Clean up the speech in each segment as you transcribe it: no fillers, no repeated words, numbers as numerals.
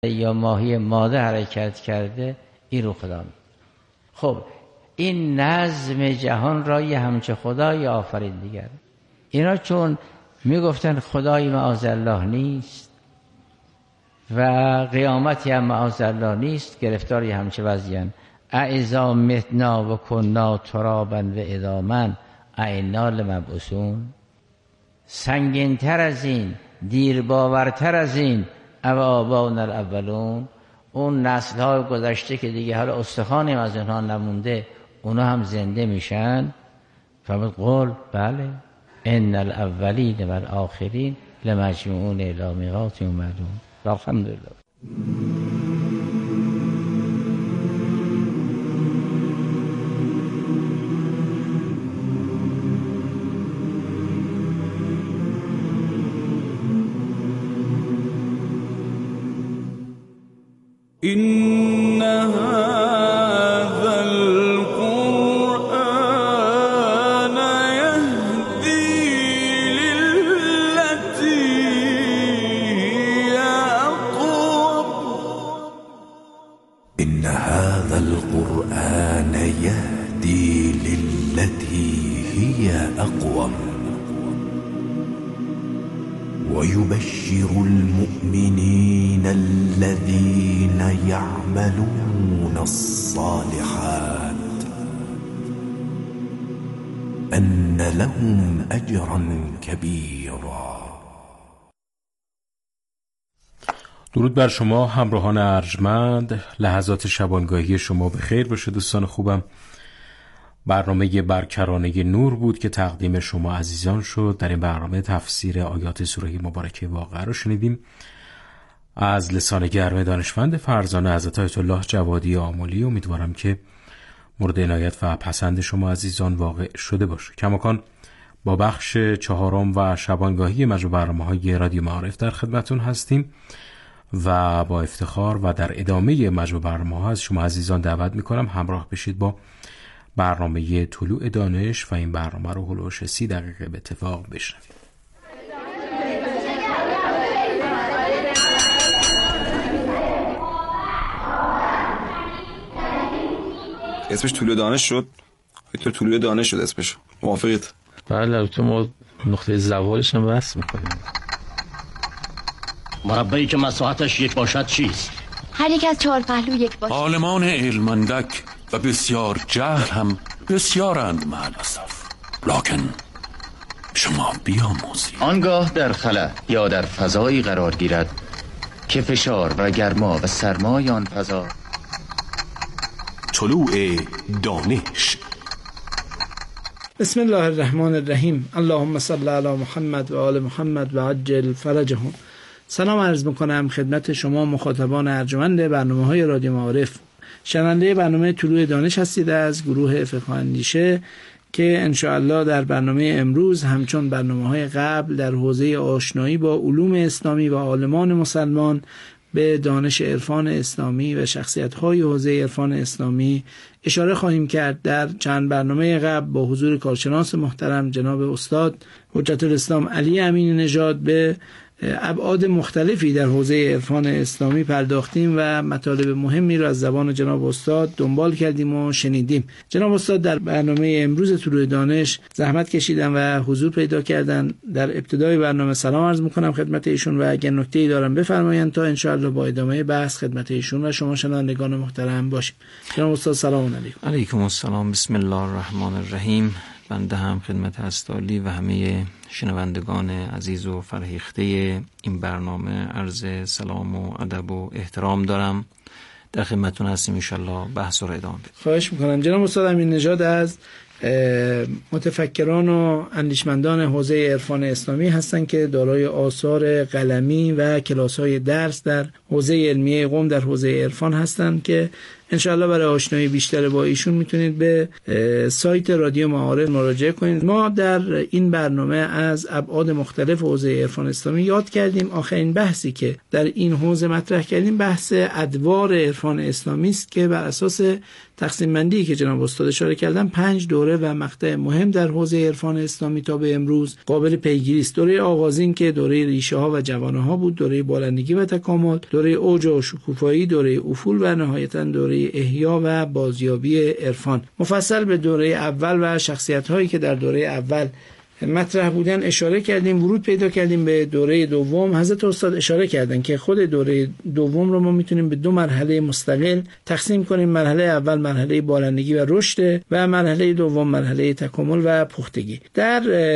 یا ماهی ماده حرکت کرده، این رو خدا میکنه. خب این نظم جهان را یه همچه خدایی آفرین دیگر. اینا چون میگفتن خدایی معاذالله نیست و قیامتی هم معاذالله نیست، گرفتار یه همچه وضعیان. اذا متنا و کنا ترابا و عظاما ائنا لمبعوثون. سنگین‌تر از این، دیرباورتر از این، او آباؤنا الاولون، اون نسل‌های گذشته که دیگه حالا استخوانی از اونها نمونده، اونا هم زنده میشن. فرمود قول بله ان الاولین و الاخرین لمجموعون الی میقات معلوم. الحمدلله. إن هذا القرآن يهدي للتي هي أقوم. إن هذا القرآن يهدي للتي هي أقوم ويبشر المؤمنين الذين يعملون الصالحات أن لهم أجرا كبيرا. درود بر شما همراهان ارجمند. لحظات شبانگاهی شما به خیر باشه دوستان خوبم. برنامه برکرانه نور بود که تقدیم شما عزیزان شد. در این برنامه تفسیر آیات سوره مبارکه واقعه رو شنیدیم از لسان گرم دانشمند فرزانه حضرت آیت الله جوادی آملی. امیدوارم که مورد عنایت و پسند شما عزیزان واقع شده باشه. کماکان با بخش چهارم و شبانگاهی مجموع برنامه‌های رادیو معارف در خدمتون هستیم و با افتخار و در ادامه مجموع برنامه‌ها از شما عزیزان دعوت می‌کنم همراه بشید با برنامه طلوع دانش و این برنامه رو هلوش 30 دقیقه به اتفاق بشنوید. اسمش طلوع دانش شد. تو طلوع دانش شد اسمش. موافقید؟ بله تو ما نقطه زوالش هم بحث میکنیم. مربعی که مساحتش یک باشد چیست؟ هر یک از 4 پهلو یک باشد. عالمان علمندک و بسیار جهل هم بسیارند مع الاسف، لکن شما بیاموزید. آنگاه در خلا یا در فضایی قرار گیرد که فشار و گرما و سرمای آن فضا. طلوع دانش. بسم الله الرحمن الرحیم. اللهم صل علی محمد و آل محمد و عجل فرجهم. سلام عرض میکنم خدمت شما مخاطبان ارجمند برنامه‌های رادیو معارف. شنونده برنامه طلوع دانش هستید از گروه فقه اندیشه که انشاءالله در برنامه امروز همچون برنامه‌های قبل در حوزه آشنایی با علوم اسلامی و عالمان مسلمان به دانش عرفان اسلامی و شخصیت‌های حوزه عرفان اسلامی اشاره خواهیم کرد. در چند برنامه قبل با حضور کارشناس محترم جناب استاد حجت الاسلام علی امین نژاد به ابعاد مختلفی در حوزه عرفان اسلامی پرداختیم و مطالب مهمی را از زبان جناب استاد دنبال کردیم و شنیدیم. جناب استاد در برنامه امروز طلوع دانش زحمت کشیدن و حضور پیدا کردن. در ابتدای برنامه سلام عرض میکنم خدمت ایشون و اگر نکته‌ای دارم بفرمایید تا انشاءالله با ادامه بحث خدمت ایشون و شما شنوندگان محترم باشیم. جناب استاد سلام علیکم. علیکم السلام. بسم الله الرحمن الرحیم. بنده هم خدمت استالی و همه شنوندگان عزیز و فرهیخته این برنامه عرض سلام و ادب و احترام دارم. در خدمتتون هستیم انشالله بحث رو ادامه بدیم. خواهش میکنم. جناب استاد امین نژاد از متفکران و اندیشمندان حوزه عرفان اسلامی هستند که دارای آثار قلمی و کلاس‌های درس در حوزه علمیه قم در حوزه عرفان هستند که انشاءالله برای آشنایی بیشتر با ایشون میتونید به سایت رادیو معارف مراجعه کنید. ما در این برنامه از ابعاد مختلف حوزه عرفان اسلامی یاد کردیم. آخرین بحثی که در این حوزه مطرح کردیم بحث ادوار عرفان اسلامی است که بر اساس تقسیم بندی که جناب استاد اشاره کردن 5 دوره و مقطع مهم در حوزه عرفان اسلامی تا به امروز قابل پیگیری است. دوره آغازین که دوره ریشه ها و جوانه ها بود، دوره بالندگی و تکامل، دوره اوج و شکوفایی، دوره افول و نهایتا دوره احیا و بازیابی عرفان. مفصل به دوره اول و شخصیت هایی که در دوره اول مطرح بودن اشاره کردیم. ورود پیدا کردیم به دوره دوم. حضرت استاد اشاره کردن که خود دوره دوم رو ما میتونیم به 2 مرحله مستقل تقسیم کنیم. مرحله اول مرحله بالندگی و رشد و مرحله دوم مرحله تکامل و پختگی. در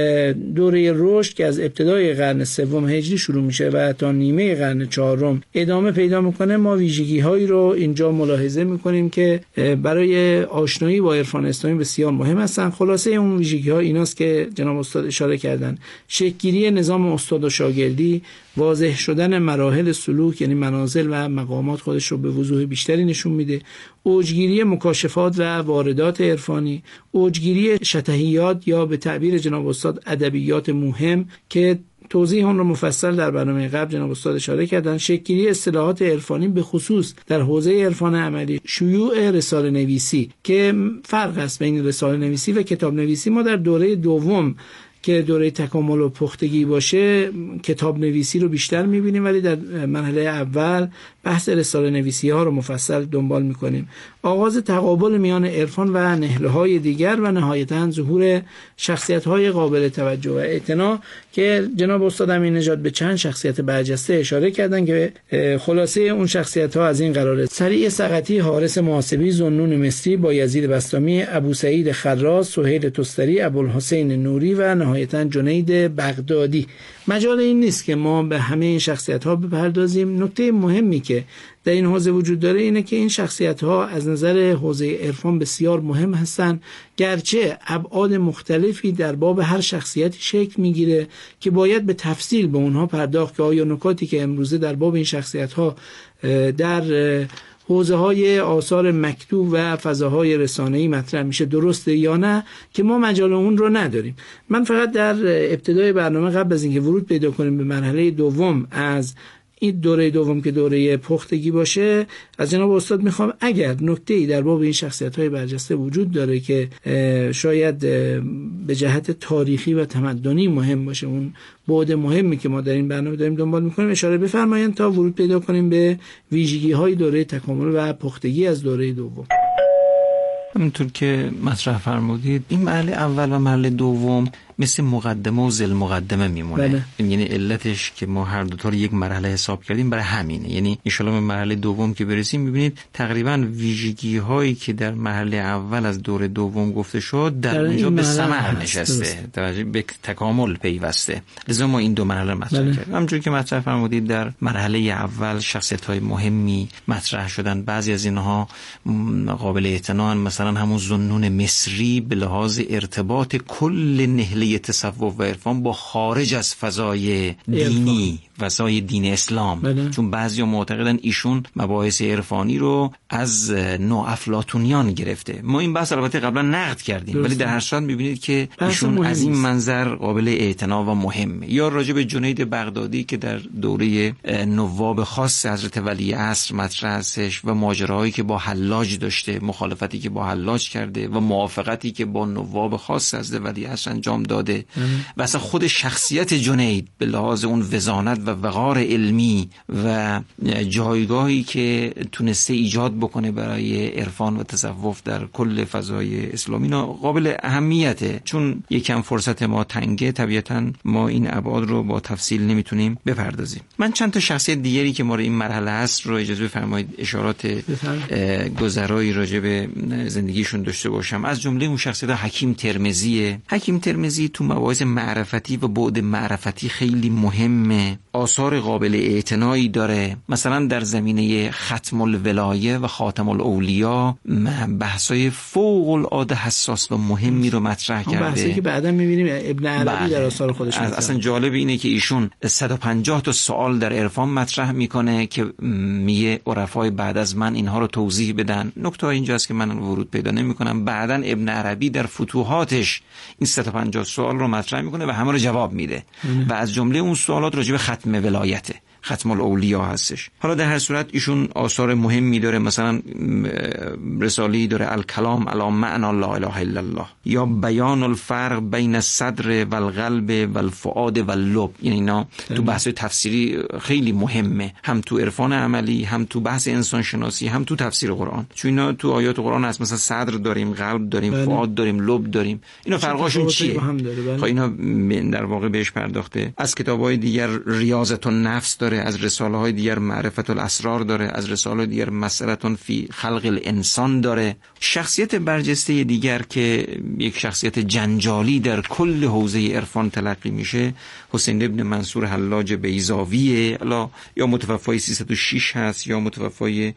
دوره رشد که از ابتدای قرن سوم هجری شروع میشه و تا نیمه قرن چهارم ادامه پیدا میکنه، ما ویژگی هایی رو اینجا ملاحظه میکنیم که برای آشنایی با عرفان اسلامی بسیار مهم هستند. خلاصه اون ویژگی ها ایناست که جناب استاد اشاره کردن: شکل‌گیری نظام استاد و شاگردی، واضح شدن مراحل سلوک یعنی منازل و مقامات خودش رو به وضوح بیشتری نشون میده، اوجگیری مکاشفات و واردات عرفانی، اوجگیری شطحیات یا به تعبیر جناب استاد ادبیات مهم که توضیح اون رو مفصل در برنامه قبل جناب استاد اشاره کردن، شکل‌گیری اصطلاحات عرفانی به خصوص در حوزه عرفان عملی، شیوع رساله نویسی که فرق است بین رساله نویسی و کتاب نویسی. ما در دوره دوم که دوره تکامل و پختگی باشه کتاب نویسی رو بیشتر می‌بینیم، ولی در مرحله اول بحث رساله نویسی ها رو مفصل دنبال می‌کنیم. آغاز تقابل میان عرفان و نهله‌های دیگر و نهایتاً ظهور شخصیت‌های قابل توجه و اعتنا که جناب استاد امین‌نژاد به چند شخصیت برجسته اشاره کردن که خلاصه اون شخصیت‌ها از این قراره: سریع سقطی، حارس محاسبی، ذوالنون مصری، بایزید بسطامی، ابو سعید خراز، سهیل تستری، ابوالحسین نوری و نهایتاً جنید بغدادی. مجال این نیست که ما به همه این شخصیت‌ها بپردازیم. نکته مهمی که در این حوزه وجود داره اینه که این شخصیت‌ها از نظر حوزه عرفان بسیار مهم هستند، گرچه ابعاد مختلفی در باب هر شخصیتی شکل میگیره که باید به تفصیل به اونها پرداخت که آیا نکاتی که امروزه در باب این شخصیت‌ها در حوزه های آثار مکتوب و فضاهای رسانه‌ای مطرح میشه درسته یا نه، که ما مجال اون رو نداریم. من فقط در ابتدای برنامه قبل از اینکه ورود پیدا کنیم به مرحله دوم از این دوره دوم که دوره پختگی باشه، از جناب استاد میخوام اگر نکته‌ای در باب این شخصیت‌های برجسته وجود داره که شاید به جهت تاریخی و تمدنی مهم باشه، اون بعد مهمی که ما در این برنامه داریم دنبال میکنیم، اشاره بفرمایید تا ورود پیدا کنیم به ویژگی‌های دوره تکامل و پختگی از دوره دوم. همونطور که مطرح فرمودید این مرحله اول و مرحله دوم مثل مقدمه و ذیل مقدمه میمونه. بله. یعنی علتش که ما هر دو تا رو یک مرحله حساب کردیم برای همینه. یعنی ان شاءالله به مرحله دوم که برسیم میبینید تقریبا ویژگی هایی که در مرحله اول از دوره دوم گفته شد در اونجا به ثمر نشسته، توجه به تکامل پیوسته. لذا ما این دو مرحله مطرح کردیم. همونجوری که مطرح فرمودید در مرحله اول شخصیت های مهمی مطرح شدن، بعضی از اینها قابل اعتنان، مثلا همون ذوالنون مصری به لحاظ ارتباط کل نهله تصوف و عرفان با خارج از فضای دینی، فضای دین اسلام. بله. چون بعضیا معتقدن ایشون مباحث عرفانی رو از نوع افلاطونیان گرفته. ما این بحث البته قبلا نقد کردیم، ولی در هر صورت می‌بینید که ایشون از این منظر قابل اعتنا و مهمه. یا راجع به جنید بغدادی که در دوره نواب خاص حضرت ولی عصر مطرح هستش و ماجراهایی که با حلاج داشته، مخالفتی که با حلاج کرده و موافقتی که با نواب خاص حضرت ولی عصر انجام داده و اصلا خود شخصیت جنید به لحاظ اون وزانت و وقار علمی و جایگاهی که تونسته ایجاد بکنه برای عرفان و تصوف در کل فضای اسلامی قابل اهمیته. چون یکم فرصت ما تنگه، طبیعتاً ما این ابعاد رو با تفصیل نمیتونیم بپردازیم. من چند تا شخصیت دیگری که ما رو این مرحله است رو اجازه بفرمایید اشارات گذرایی راجع به زندگیشون داشته باشم. از جمله اون شخصیت حکیم ترمذیه. حکیم ترمذی تو مباحث معرفتی و بعد معرفتی خیلی مهمه، آثار قابل اعتنایی داره. مثلا در زمینه ختم الولایه و خاتم الاولیا بحثای فوق العاده حساس و مهمی رو مطرح کرده، بحثی که بعدا می‌بینیم ابن عربی در آثار خودش می‌ذاره. اصلا جالب اینه که ایشون 150 تا سوال در عرفان مطرح میکنه که میگه عرفای بعد از من اینها رو توضیح بدن. نکته اینجاست که من ورود پیدا نمی‌کنم. بعدا ابن عربی در فتوحاتش این 150 سوال رو مطرح میکنه و همه رو جواب میده و از جمله اون سوالات راجع به ختم ولایته. ختم الاولیا هستش. حالا در هر صورت ایشون آثار مهمی داره، مثلا رساله‌ای داره الکلام علی معنی لا اله الا الله، یا بیان الفرق بین الصدر و القلب و الفؤاد و اللب. یعنی اینا تو بحث تفسیری خیلی مهمه، هم تو عرفان عملی، هم تو بحث انسان شناسی، هم تو تفسیر قرآن. چون اینا تو آیات قرآن هست، مثلا صدر داریم، قلب داریم، فؤاد داریم، لب داریم. اینا فرقاشون چیه؟ خب اینا در واقع بهش پرداخته. از کتاب‌های دیگر ریاضت النفس داره، از رساله‌های دیگر معرفت الاسرار داره، از رساله دیگر مسئلتون فی خلق الانسان داره. شخصیت برجسته دیگر که یک شخصیت جنجالی در کل حوزه عرفان تلقی میشه، حسین ابن منصور حلاج بیضاویه. یا متوفای 306 هست یا متوفای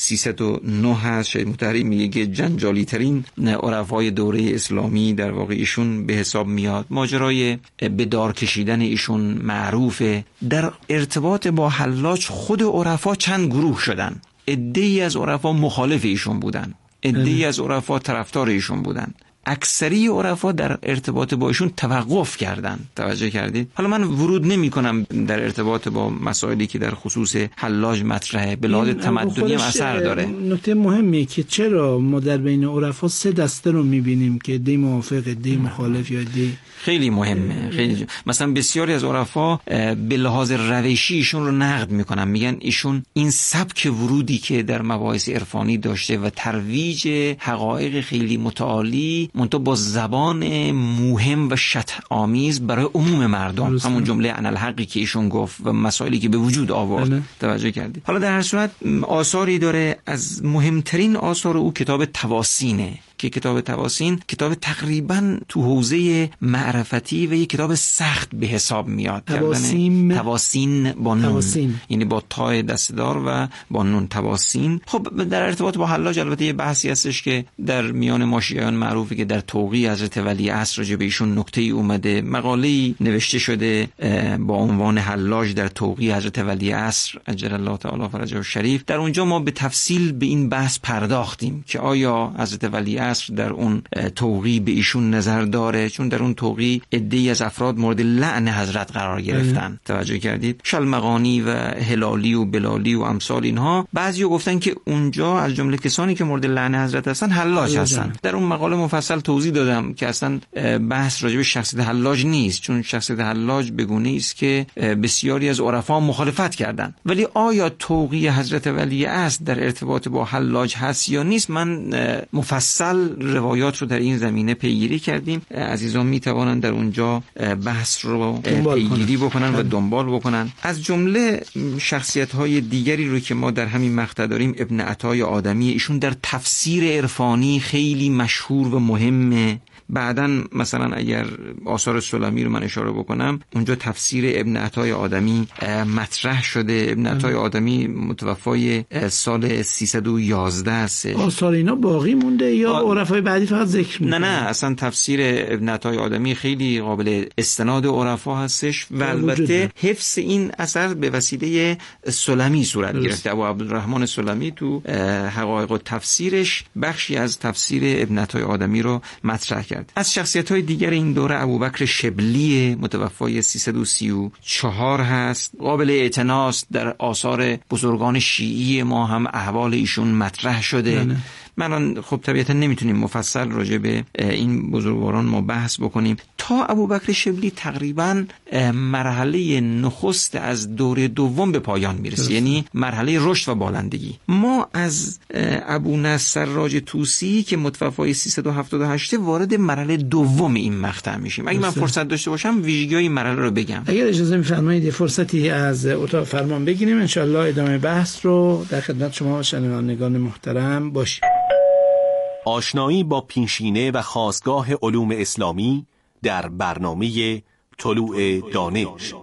309 هست. شاید متحری میگه که جنجالی ترین عرفای دوره اسلامی در واقع ایشون به حساب میاد. ماجرای به دار کشیدن ایشون معروفه. در ارتباط با حلاج خود عرفا چند گروه شدن. عده‌ای از عرفا مخالف ایشون بودن، عده‌ای از عرفا طرفدار ایشون بودن. اکثری عرفا در ارتباط با ایشون توقف کردن. توجه کردید؟ حالا من ورود نمی کنم در ارتباط با مسائلی که در خصوص حلاج مطرحه، بلاد تمدنی هم اثر داره. نکته مهمیه که چرا ما در بین عرفا سه دسته رو می‌بینیم که دی موافق، دی مخالف یا دی. خیلی مهمه. خیلی مثلا بسیاری از عرفا به لحاظ روشی ایشون رو نقد میکنن، میگن ایشون این سبک ورودی که در مباحث عرفانی داشته و ترویج حقایق خیلی متعالی منتها با زبان موهم و شطح آمیز برای عموم مردم، همون جمله انالحقی که ایشون گفت و مسائلی که به وجود آورد. توجه کردید؟ حالا در هر صورت آثاری داره. از مهمترین آثار او کتاب تواسینه که کتاب تواسین کتاب تقریبا تو حوزه معرفتی و یک کتاب سخت به حساب میاد. تواسین با نون، یعنی با تای دستدار و با نون تواسین. خب در ارتباط با حلاج البته یه بحثی هستش که در میان ما شیعیان معروفه که در توقیع حضرت ولی عصر راجع به ایشون نکته‌ای اومده، مقاله‌ای نوشته شده با عنوان حلاج در توقیع حضرت ولی عصر عجل الله تعالی فرجه الشریف. در اونجا ما به تفصیل به این بحث پرداختیم که آیا حضرت ولی در اون توقیع به ایشون نظر داره، چون در اون توقیع عده‌ای از افراد مورد لعن حضرت قرار گرفتن. توجه کردید؟ شلمغانی و هلالی و بلالی و امثال اینها، بعضی‌ها گفتن که اونجا از جمله کسانی که مورد لعن حضرت هستن حلاج هستن. در اون مقاله مفصل توضیح دادم که اصلا بحث راجع به شخصیت حلاج نیست، چون شخصیت حلاج به گونه‌ای است که بسیاری از عرفا مخالفت کردند. ولی آیا توقیع حضرت ولی عصر در ارتباط با حلاج هست یا نیست، من مفصل روایات رو در این زمینه پیگیری کردیم. عزیزان می توانند در اونجا بحث رو پیگیری بکنن و دنبال بکنن. از جمله شخصیت‌های دیگری رو که ما در همین مقطع داریم، ابن عطای آدمی، ایشون در تفسیر عرفانی خیلی مشهور و مهمه. بعداً مثلا اگر آثار سلامی رو من اشاره بکنم، اونجا تفسیر ابن عطای آدمی مطرح شده. ابن عطای آدمی متوفای سال 311 است. آثار اینا باقی مونده یا عرفای بعدی فقط ذکر میکنن؟ نه اصلا تفسیر ابن عطای آدمی خیلی قابل استناد عرفا هستش و البته حفظ این اثر به وسیله سلامی صورت گرفته. ابو عبدالرحمن سلامی تو حقایق و تفسیرش بخشی از تفسیر ابن عطای آدمی رو مطرح کرد. از شخصیت‌های دیگر این دوره ابوبکر شبلی متوفای 334 هست. قابل اعتناست، در آثار بزرگان شیعی ما هم احوال ایشون مطرح شده. من خب طبیعتا نمیتونیم مفصل راجع به این بزرگواران ما بحث بکنیم. تا ابوبکر شبلی تقریبا مرحله نخست از دوره دوم به پایان میرسه، یعنی مرحله رشد و بالندگی. ما از ابو نصر سراج طوسی که متوفای 378 وارد مرحله دوم این مقطع میشیم. اگه من فرصت داشته باشم ویژگی‌های این مرحله رو بگم. اگر اجازه میفرمایید فرصتی از اتاق فرمان بگیریم، ان شاء الله ادامه بحث رو در خدمت شما شنوندگان محترم باشیم. آشنایی با پیشینه و خاستگاه علوم اسلامی در برنامه طلوع دانش.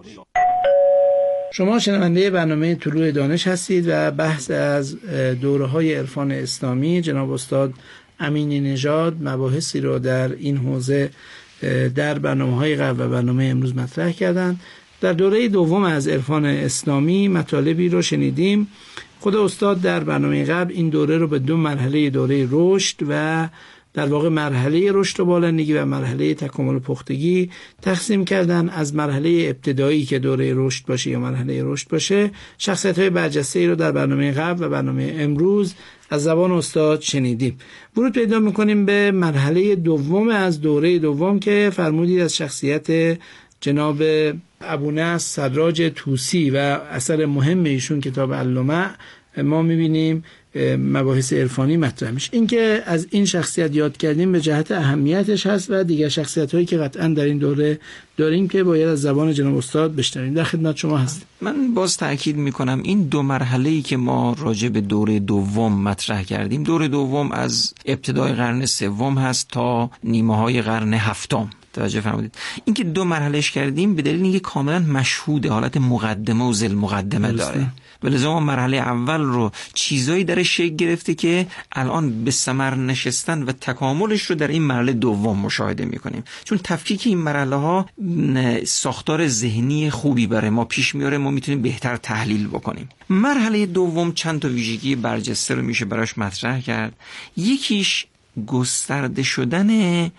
شما شنونده برنامه طلوع دانش هستید و بحث از دوره‌های عرفان اسلامی جناب استاد امینی نژاد مباحثی رو در این حوزه در برنامه‌های قبل و برنامه امروز مطرح کردند. در دوره دوم از عرفان اسلامی مطالبی رو شنیدیم. خود استاد در برنامه قبل این دوره رو به دو مرحله، دوره رشد و در واقع مرحله رشد و بالندگی و مرحله تکامل پختگی تقسیم کردن. از مرحله ابتدایی که دوره رشد باشه یا مرحله رشد باشه، شخصیت‌های برجسته‌ای رو در برنامه قبل و برنامه امروز از زبان استاد شنیدیم. ورود پیدا می‌کنیم به مرحله دوم از دوره دوم که فرمودید از شخصیت جناب ابونصر سراج طوسی و اثر مهم ایشون کتاب اللمع ما می‌بینیم مباحث عرفانی مطرح میشه. این که از این شخصیت یاد کردیم به جهت اهمیتش هست و دیگر شخصیت‌هایی که قطعاً در این دوره داریم که باید از زبان جناب استاد بشنویم. در خدمت شما هستیم. من باز تأکید میکنم این دو مرحله‌ای که ما راجع به دوره دوم مطرح کردیم، دوره دوم از ابتدای قرن سوم هست تا نیمه‌های قرن هفتم. توجه فرمودید. این که دو مرحلهش کردیم به دلیل اینکه کاملا مشهوده، حالت مقدمه و ذیل مقدمه داره. ولذا ما مرحله اول رو چیزایی در شکل گرفته که الان به ثمر نشستن و تکاملش رو در این مرحله دوم مشاهده میکنیم. چون تفکیک این مرحله ها ساختار ذهنی خوبی برای ما پیش میاره، ما میتونیم بهتر تحلیل بکنیم. مرحله دوم چند تا ویژگی برجسته رو میشه براش مطرح کرد. یکیش گسترده شدن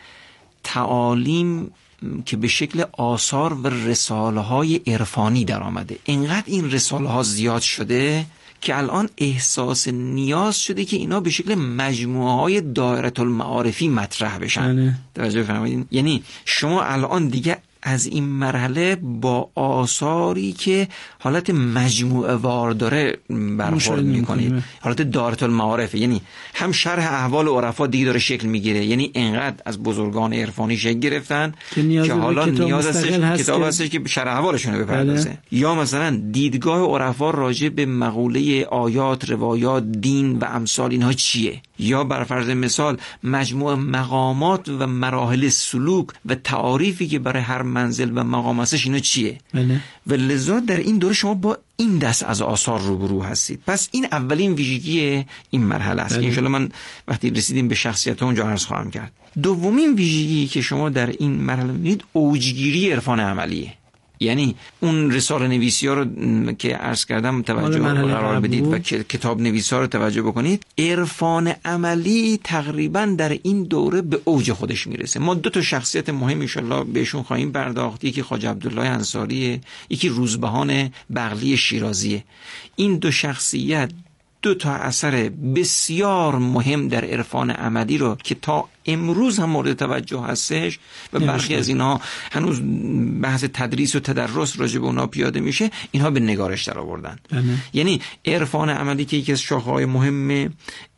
تعالیم که به شکل آثار و رساله های عرفانی در آمده. اینقدر این رساله ها زیاد شده که الان احساس نیاز شده که اینا به شکل مجموعه های دایره المعارفی مطرح بشن. توجه فرمایید؟ یعنی شما الان دیگه از این مرحله با آثاری که حالت مجموعه وار داره برخورد میکنید، حالت دایره المعارف، یعنی هم شرح احوال عرفا دیگه داره شکل میگیره. یعنی انقدر از بزرگان عرفانی شکل گرفتن که حالا نیاز هستش کتاب هستش که شرح احوالشون رو بپردازه. یا مثلا دیدگاه عرفا راجع به مقوله آیات، روایات، دین و امثال اینها چیه، یا بر فرض مثال مجموع مقامات و مراحل سلوک و تعاریفی که برای هر منزل و مقام هستش اینا چیه. و لذا در این دوره شما با این دست از آثار روبرو هستید. پس این اولین ویژگی این مرحله است که انشالله من وقتی رسیدیم به شخصیت اونجا عرض خواهم کرد. دومین ویژگی که شما در این مرحله می‌بینید اوجگیری عرفان عملیه. یعنی اون رساله نویسی ها رو که عرض کردم توجه قرار بدید و کتاب نویسی ها رو توجه بکنید. عرفان عملی تقریبا در این دوره به اوج خودش میرسه. ما دو تا شخصیت مهم انشالله بهشون خواهیم پرداخت. یکی خواجه عبدالله انصاریه، یکی روزبهان بغلی شیرازیه. این دو شخصیت دو تا اثر بسیار مهم در عرفان عملی رو که تا امروز هم مورد توجه هستش و برخی از اینها هنوز بحث تدریس و تدرس راجع به اونها پیاده میشه، اینها به نگارش در آوردن. یعنی عرفان عملی که یکی از شاخه‌های مهم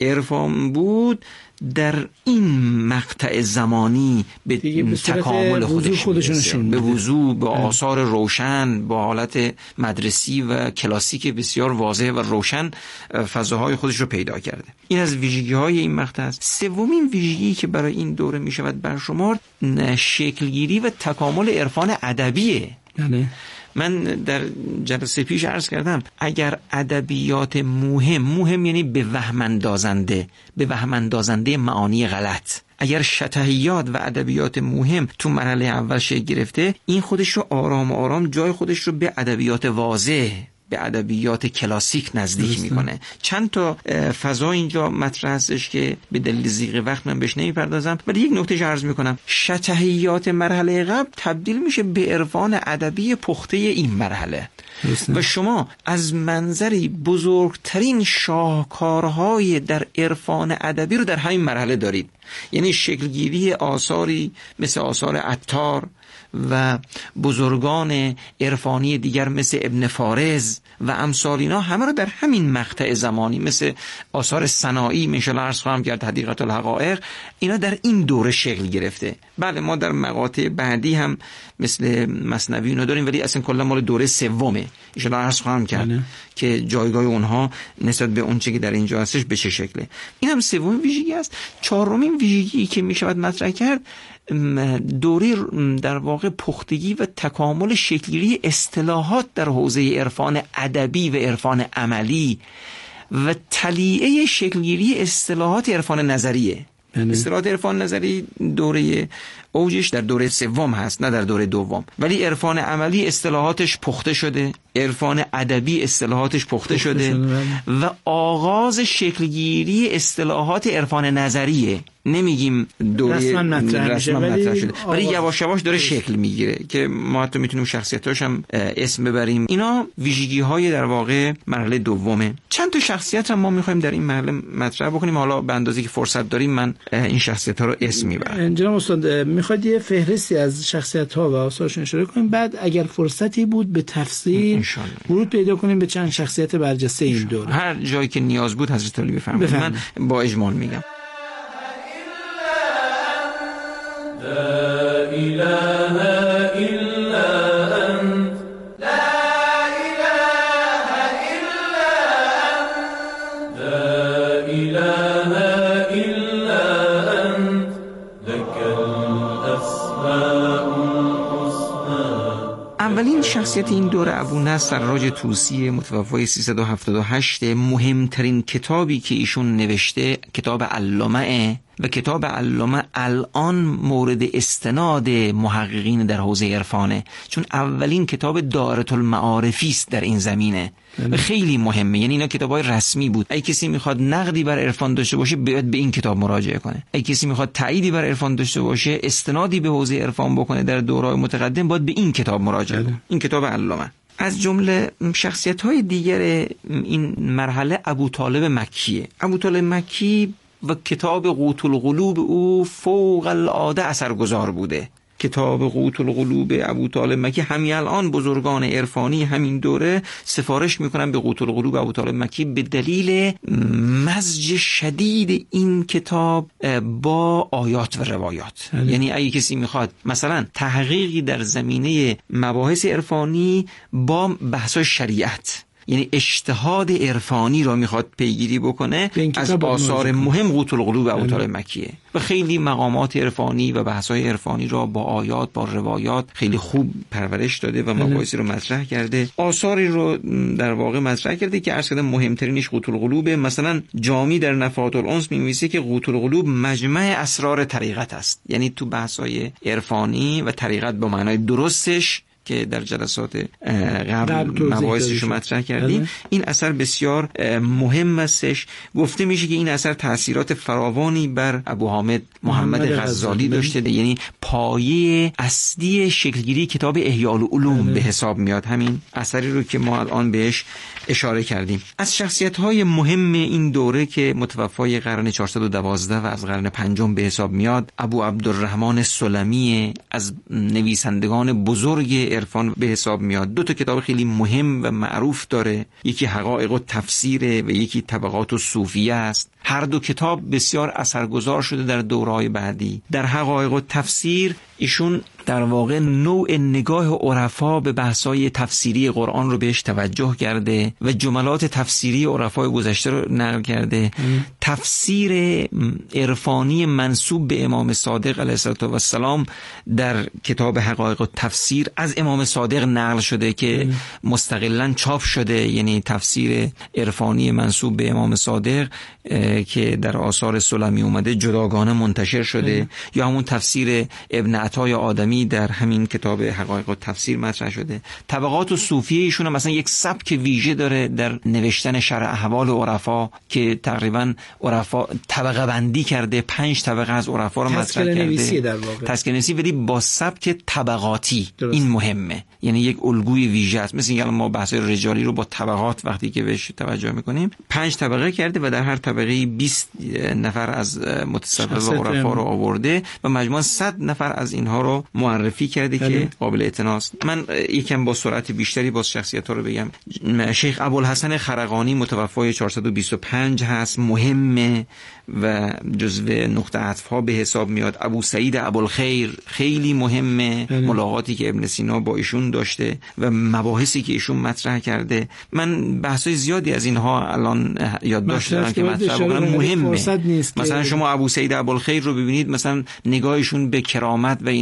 عرفان بود در این مقطع زمانی به تکامل خودش به وضوح، با آثار روشن، با حالت مدرسی و کلاسیک بسیار واضح و روشن فضاهای خودش رو پیدا کرده. این از ویژگی‌های این مقطع است. سومین ویژگی که برای این دوره میشود برشمرد شکلگیری و تکامل عرفان ادبیه. من در جلسه پیش عرض کردم اگر ادبیات مهم یعنی به وهم اندازنده معانی غلط، اگر شطحیات و ادبیات مهم تو مرحله اول شکل گرفته، این خودش رو آرام آرام جای خودش رو به ادبیات واضح، به ادبیات کلاسیک نزدیک میکنه. چند تا فضا اینجا مطرح هستش که به دلیل ضیق وقت من بهش نمیپردازم، ولی یک نکته عرض میکنم. شطحیات مرحله قبل تبدیل میشه به عرفان ادبی پخته این مرحله و شما از منظری بزرگترین شاهکارهای در عرفان ادبی رو در همین مرحله دارید. یعنی شکلگیری آثاری مثل آثار عطار و بزرگان عرفانی دیگر مثل ابن فارز و امثال اینا همه رو در همین مقطع زمانی، مثل آثار سنایی میشه عرض خواهم کرد، حدیقه الحقایق، اینا در این دوره شکل گرفته. بله ما در مقاطع بعدی هم مثل مثنوی اینا داریم، ولی اصلا کلا مال دوره سومه. ان شاء الله عرض خواهم کرد که جایگاه اونها نسبت به اون چیزی که در اینجا هستش به چه شکله. این هم سومین ویژگی است. چهارمین ویژگی که میشود مطرح کرد دوره در واقع پختگی و تکامل شکلگیری اصطلاحات در حوزه عرفان ادبی و عرفان عملی و تلیعه شکلگیری اصطلاحات عرفان نظریه. اصطلاحات عرفان نظری دوره اوجش در دوره سوم هست، نه در دوره دوم. ولی عرفان عملی اصطلاحاتش پخته شده، عرفان ادبی اصطلاحاتش پخته شده و آغاز شکلگیری اصطلاحات عرفان نظریه. نمیگیم دوره رسما مطرح شده، ولی یواش یواش داره شکل میگیره که ما حتی میتونیم شخصیتاش هم اسم ببریم. اینا ویژگی های در واقع مرحله دومه. چند تا شخصیت هم ما میخوایم در این مرحله مطرح بکنیم. حالا به اندازه که فرصت داریم من این شخصیت ها رو اسم میبرم. جناب استاد میخواد یه فهرستی از شخصیت ها و آثارشون اشاره کنیم، بعد اگر فرصتی بود به تفصیل ورود پیدا کنیم به چند شخصیت برجسته این دوره. هر جایی که نیاز بود حضرت علی بفرمایید. من با اجمال میگم. لا إله إلا أنت لا إله إلا أنت لا إله إلا أنت لك الأسماء الحسنى. اولین شخصیت این دوره ابونصر سراج طوسی متوفای 378. مهمترین کتابی که ایشون نوشته کتاب علامه و کتاب علامه الان مورد استناد محققین در حوزه عرفانه، چون اولین کتاب دائره المعارفی است در این زمینه و خیلی مهمه. یعنی اینا کتابای رسمی بود. اگه کسی میخواد نقدی بر عرفان داشته باشه باید به این کتاب مراجعه کنه. اگه کسی میخواد تاییدی بر عرفان داشته باشه، استنادی به حوزه عرفان بکنه در دوره‌های متقدم، باید به این کتاب مراجعه کنه. این کتاب علامه. از جمله شخصیت‌های دیگر این مرحله ابوطالب مکیه. ابوطالب مکی و کتاب قوت القلوب او فوق العاده اثرگذار بوده. کتاب قوت القلوب ابوطالب مکی همین الان بزرگان عرفانی همین دوره سفارش میکنن به قوت القلوب ابوطالب مکی به دلیل مزج شدید این کتاب با آیات و روایات. یعنی اگه کسی میخواد مثلا تحقیقی در زمینه مباحث عرفانی با بحث شریعت، یعنی اجتهاد عرفانی را میخواد پیگیری بکنه، از آثار مهم قوت القلوب ابوطالب مکیه و خیلی مقامات عرفانی و بحث‌های عرفانی را با آیات با روایات خیلی خوب پرورش داده و مباحثی رو مطرح کرده. آثاری رو در واقع مطرح کرده که عرض کردم مهمترینش قوت القلوب. مثلا جامی در نفحات الانس می‌نویسه که قوت القلوب مجمع اسرار طریقت است. یعنی تو بحث‌های عرفانی و طریقت به معنای درستش که در جلسات قبل مباحثش رو مطرح کردیم، این اثر بسیار مهم استش. گفته میشه که این اثر تأثیرات فراوانی بر ابو حامد محمد غزالی داشته، یعنی پایه اصلی شکلگیری کتاب احیاء العلوم به حساب میاد، همین اثری رو که ما الان بهش اشاره کردیم. از شخصیت‌های مهم این دوره که متوفای قرن 412 و از قرن پنجم به حساب میاد، ابو عبدالرحمن سلمی از نویسندگان بزرگ عرفان به حساب میاد. دو تا کتاب خیلی مهم و معروف داره، یکی حقایق التفسیر و یکی طبقات الصوفیه است. هر دو کتاب بسیار اثرگذار شده در دوره‌های بعدی. در حقایق التفسیر ایشون در واقع نوع نگاه عرفا به بحث‌های تفسیری قرآن رو بهش توجه کرده و جملات تفسیری عرفای گذشته رو نقل کرده. تفسیر عرفانی منسوب به امام صادق علیه السلام در کتاب حقایق التفسیر از امام صادق نقل شده که مستقلاً چاپ شده. یعنی تفسیر عرفانی منسوب به امام صادق که در آثار سلمی اومده جداگانه منتشر شده، یا همون تفسیر ابن عطای آدمی در همین کتاب حقایق التفسیر مطرح شده. طبقات الصوفیه ایشون مثلا یک سبک ویژه داره در نوشتن شرح احوال عرفا که تقریبا عرفا طبقه بندی کرده، 5 طبقه از عرفا رو مطرح کرده، تذکره نویسی ولی با سبک طبقاتی. درست. این مهمه، یعنی یک الگوی ویژه است. مثل اینکه ما بحث رجالی رو با طبقات وقتی که بهش توجه میکنیم 5 طبقه کرده و در هر طبقه 20 نفر از متصوف و عرفا رو آورده و مجموعاً 100 نفر از اینها رو معرفی کرده که قابل اعتناست. من یکم با سرعت بیشتری باز شخصیت‌ها رو بگم. شیخ ابوالحسن خرقانی متوفای 425 هست، مهمه و جزو نقطه عطف‌ها به حساب میاد. ابو سعید ابوالخیر خیلی مهمه، ملاقاتی که ابن سینا با ایشون داشته و مباحثی که ایشون مطرح کرده. من بحث‌های زیادی از اینها الان یادداشت دارم که مطرح بکنم، مهمه. مثلا شما ابو سعید ابوالخیر رو ببینید، مثلا نگاهشون به کرامت و اینها چی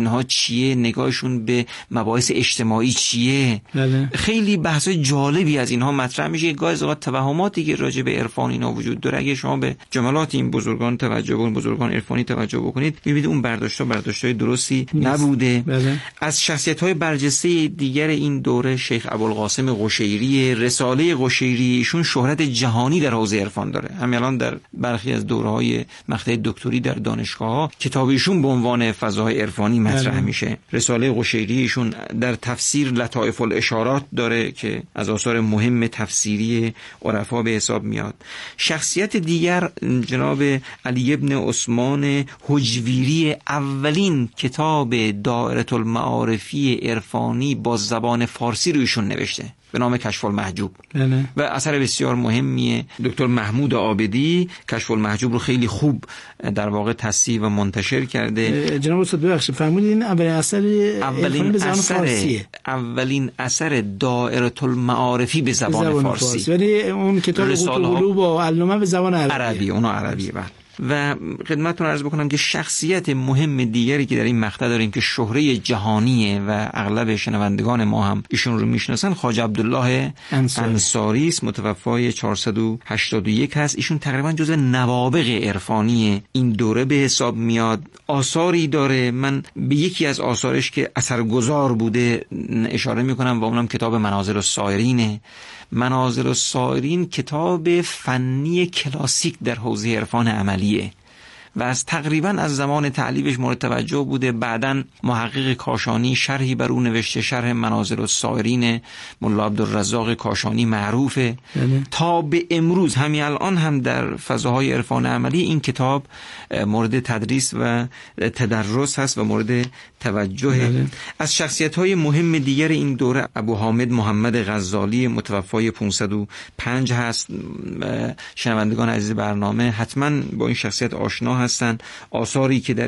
چیه، نگاهشون به مباحث اجتماعی چیه. خیلی بحث‌های جالبی از اینها مطرح میشه. گاهی اوقات توهماتی که راجع به عرفان اینا وجود داره، اگه شما به جملات این بزرگان توجه بکنید، بزرگان عرفانی توجه بکنید، می‌بینید اون برداشت‌های درستی نبوده. از شخصیت‌های برجسته دیگر این دوره شیخ ابوالقاسم قشیری، رساله قشیری ایشون شهرت جهانی در حوزه عرفان داره. همین الان در برخی از دوره‌های مقطع دکتری در دانشگاه‌ها کتاب ایشون به عنوان فضاهای عرفانی مطرح میشه. رساله قشیری ایشون در تفسیر لطائف الاشارات داره که از آثار مهم تفسیری عرفا به حساب میاد. شخصیت دیگر جناب علی ابن عثمان حجویری، اولین کتاب دائره المعارفی عرفانی با زبان فارسی رو ایشون نوشته به نام کشف المحجوب و اثر بسیار مهمیه. دکتر محمود عابدی کشف المحجوب رو خیلی خوب در واقع تصحیح و منتشر کرده. جناب استاد ببخشید فرمودین اولین اثر عرفانی به زبان فارسیه، اولین اثر دائره المعارفی به زبان فارسی. ولی اون کتاب قلوب و علامه به زبان عربی اونها عربیه. و خدمتتون عرض بکنم که شخصیت مهم دیگری که در این مقطع داریم که شهره جهانیه و اغلب شنوندگان ما هم ایشون رو میشناسن، خواجه عبدالله انصاری است، متوفای 481 هست. ایشون تقریبا جزو نوابغ عرفانی این دوره به حساب میاد. آثاری داره، من به یکی از آثارش که اثرگذار بوده اشاره میکنم و اونم کتاب منازل السائرینه. منازل السائرین کتاب فنی کلاسیک در حوزه عرفان عملیه و از تقریبا از زمان تعلیفش مورد توجه بوده. بعداً محقق کاشانی شرحی بر اون نوشته، شرح منازل السائرین ملا عبدالرزاق کاشانی معروفه. تا به امروز همین الان هم در فضاهای عرفان عملی این کتاب مورد تدریس و تدرس هست و مورد توجه. از شخصیت‌های مهم دیگر این دوره ابو حامد محمد غزالی متوفای 505 هست. شنوندگان عزیز برنامه حتما با این شخصیت آشنا هستن. آثاری که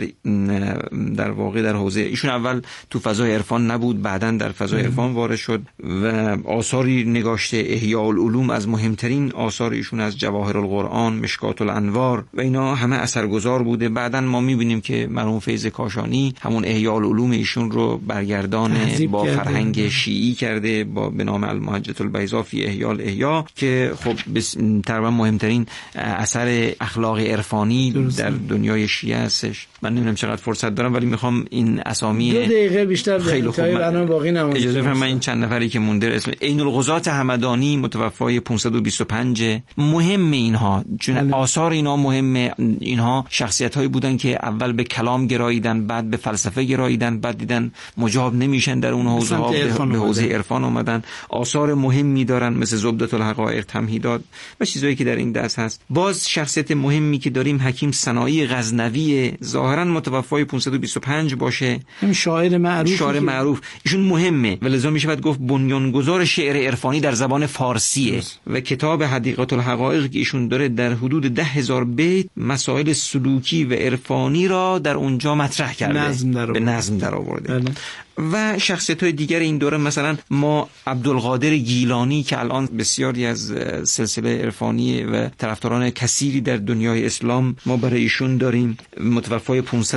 در واقع در حوزه ایشون اول تو فضای عرفان نبود، بعداً در فضای عرفان وارد شد و آثاری نگاشته. احیاء العلوم از مهمترین آثار ایشون از جواهر القرآن، مشکات الانوار و اینا همه اثرگذار بوده. بعداً ما می‌بینیم که مرحوم فیض کاشانی همون احیاء العلوم ایشون رو برگردان با فرهنگ شیعی کرده با به نام المحجة البیضاء فی احیاء الاحیاء که خب تقریبا مهمترین اثر اخلاق عرفانی در دنیای شیعه هستش. من نمیدونم چقدر فرصت دارم ولی میخوام این اسامی 2 دقیقه بیشتر خیلی خوب الان باقی نمونده. اجازه بفرمایید من این چند نفری که مونده اسم عین الغزات همدانی متوفای 525 مهم. اینها چون آثار اینا مهمه. اینها شخصیت‌هایی بودن که اول به کلام گراییدن، بعد به فلسفه گراییدن، بعد دیدن مجاب نمیشن در اون حوزه ها به حوزه عرفان اومدن. آثار مهمی دارن مثل زبدة الحقائق، تمهیدات و چیزایی که در این دست هست. باز شخصیت مهمی که داریم حکیم سنایی غزنوی، ظاهرا متوفای 525 باشه، همین شاعر معروف. ایشون مهمه و لذا میشه گفت بنیانگذار شعر عرفانی در زبان فارسیه و کتاب حدیقة الحقائق که ایشون داره در حدود 10,000 بیت مسائل سلوکی و عرفانی را در اونجا مطرح کرده، به نظم در آورده. و شخصیت‌های دیگر این دوره مثلا ما عبدالقادر گیلانی که الان بسیاری از سلسله عرفانی و طرفداران کثیری در دنیای اسلام ما برای ایشون داریم، متوفای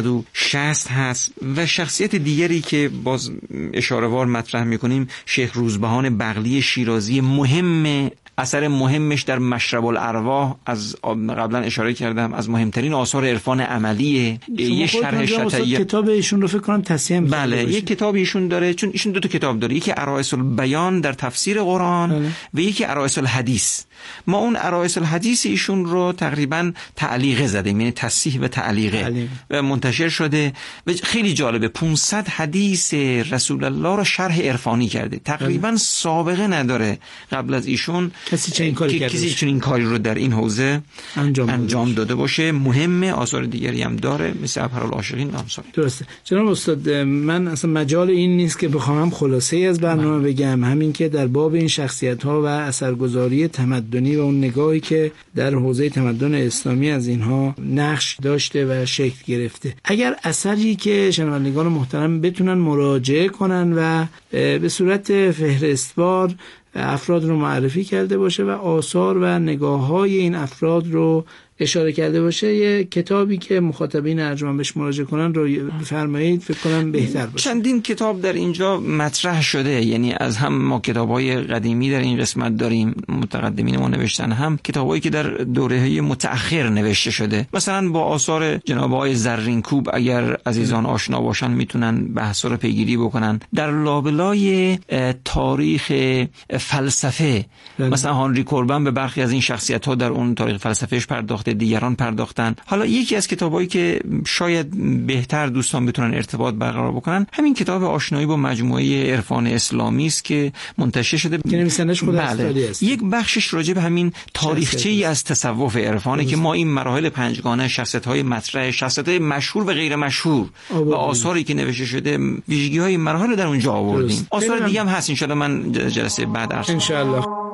560 هست. و شخصیت دیگری که باز اشاره‌وار مطرح می‌کنیم شیخ روزبهان بغلی شیرازی، مهم اثر مهمش در مشرب الارواح از قبلا اشاره کردم از مهمترین آثار عرفان عملیه. یه شرح شتیه کتاب ایشون رو فکر کنم تصحیح بله یک کتاب ایشون داره، چون ایشون 2 تا کتاب داره، یکی عرائس البیان در تفسیر قرآن و یکی عرائس الحدیث. ما اون عرائس الحدیث ایشون رو تقریبا تعلیقه زدیم، یعنی تصحیح و تعلیقه و منتشر شده و خیلی جالبه. 500 حدیث رسول الله رو شرح عرفانی کرده، تقریبا سابقه نداره قبل از ایشون کسی چنین این کاری رو در این حوزه انجام داده باشه. مهمه. آثار دیگری هم داره مثل ابهر العاشقین و امثال. درسته جناب استاد، من اصلا مجال این نیست که بخوام خلاصه از برنامه بگم، همین که در باب این شخصیت‌ها و اثرگذاری تمدنی و اون نگاهی که در حوزه تمدن اسلامی از اینها نقش داشته و شکل گرفته. اگر اثری که شنوندگان محترم بتونن مراجعه کنن و به صورت فهرستوار افراد رو معرفی کرده باشه و آثار و نگاه‌های این افراد رو اشاره کرده باشه، یه کتابی که مخاطبین ارجمند بهش مراجعه کنن رو بفرمایید، فکر کنم بهتر باشه. چندین کتاب در اینجا مطرح شده، یعنی از هم ما کتاب‌های قدیمی در این قسمت داریم، متقدمین ما نوشتن، هم کتابایی که در دوره‌های متأخر نوشته شده. مثلا با آثار جناب آقای زرینکوب اگر عزیزان آشنا باشن میتونن بحث رو پیگیری بکنن. در لابلای تاریخ فلسفه مثلا هانری کوربن به برخی از این شخصیت‌ها در اون تاریخ فلسفهش پرداخته، دیگران پرداختن. حالا یکی از کتابایی که شاید بهتر دوستان بتونن ارتباط برقرار بکنن همین کتاب آشنایی با مجموعه عرفان اسلامی است که منتشر شده، که نویسندش خود استادی است. یک بخشش راجع به همین تاریخچه‌ای از تصوف عرفانه که ما این مراحل پنجگانه، شخصیت‌های مطرح، شخصیت‌های مشهور و غیر مشهور و آثاری که نوشته شده، ویژگی‌های مراحل در اونجا آوردیم. آثار دیگه هم هست ان شاء الله من جلسه بعد عرض ان شاء الله.